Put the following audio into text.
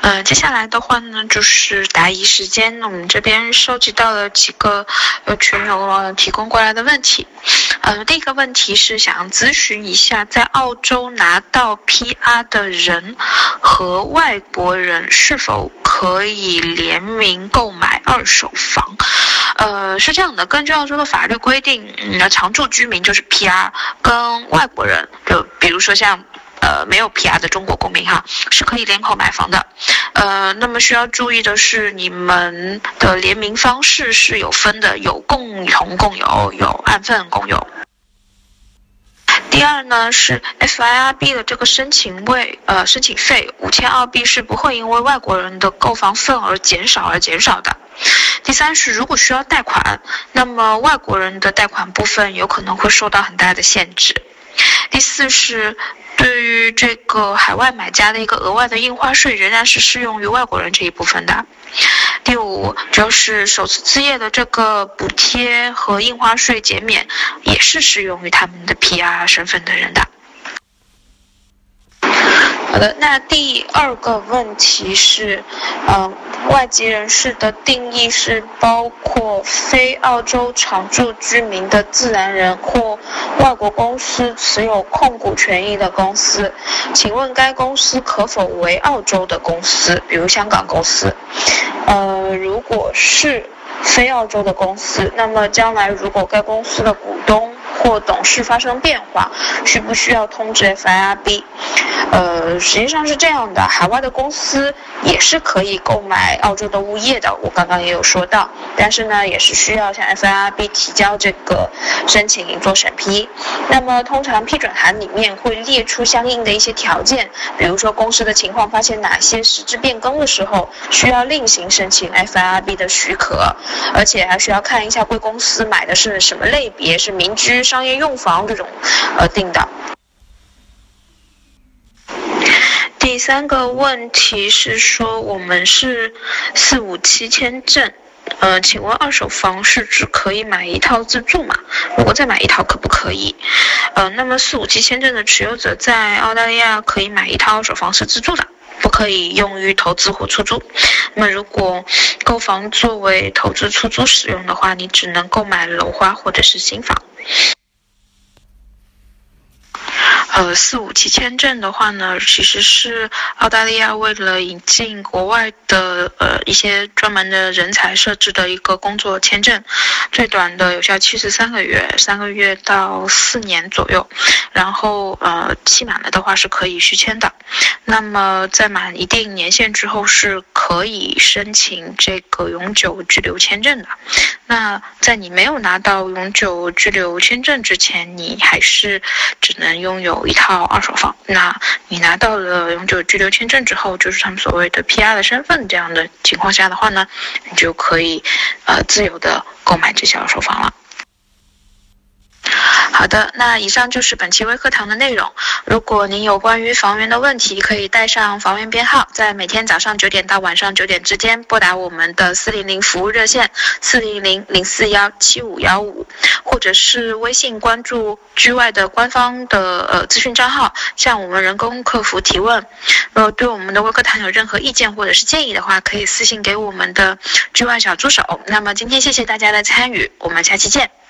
接下来的话呢，就是答疑时间。我们这边收集到了几个群友提供过来的问题。第一个问题是想咨询一下，在澳洲拿到 PR 的人和外国人是否可以联名购买二手房？是这样的，根据澳洲的法律规定，常住居民就是 PR， 跟外国人，就比如说像没有 PR 的中国公民哈，是可以联口买房的。那么需要注意的是，你们的联名方式是有分的，有共同共有，有按份共有。第二呢是 FIRB 的这个申请费5000澳币是不会因为外国人的购房份而减少的。第三是如果需要贷款，那么外国人的贷款部分有可能会受到很大的限制。第四是对于这个海外买家的一个额外的印花税仍然是适用于外国人这一部分的。第五就是首次置业的这个补贴和印花税减免也是适用于他们的 PR 身份的人的。好的，那第二个问题是，外籍人士的定义是包括非澳洲常住居民的自然人或外国公司持有控股权益的公司，请问该公司可否为澳洲的公司，比如香港公司？如果是非澳洲的公司，那么将来如果该公司的股东或董事发生变化，需不需要通知 FIRB？实际上是这样的，海外的公司也是可以购买澳洲的物业的，我刚刚也有说到，但是呢，也是需要向 FIRB 提交这个申请做审批。那么通常批准函里面会列出相应的一些条件，比如说公司的情况发现哪些实质变更的时候，需要另行申请 FIRB 的许可，而且还需要看一下贵公司买的是什么类别，是民居、商业用房这种定的。第三个问题是说，我们是457签证，请问二手房是只可以买一套自住吗？如果再买一套可不可以？那么457签证的持有者在澳大利亚可以买一套二手房是自住的，不可以用于投资或出租。那么如果购房作为投资出租使用的话，你只能购买楼花或者是新房。457签证的话呢，其实是澳大利亚为了引进国外的一些专门的人才设置的一个工作签证，最短的有效期是3个月，3个月到4年左右，然后期满了的话是可以续签的。那么在满一定年限之后是可以申请这个永久居留签证的。那在你没有拿到永久居留签证之前，你还是只能拥有一套二手房。那你拿到了永久居留签证之后，就是他们所谓的 PR 的身份，这样的情况下的话呢，你就可以自由的购买这些二手房了。好的，那以上就是本期微课堂的内容。如果您有关于房源的问题，可以带上房源编号，在每天早上9点到晚上9点之间拨打我们的400服务热线400-041-7515，或者是微信关注居外的官方的资讯账号，向我们人工客服提问。对我们的微课堂有任何意见或者是建议的话，可以私信给我们的居外小助手。那么今天谢谢大家的参与，我们下期见。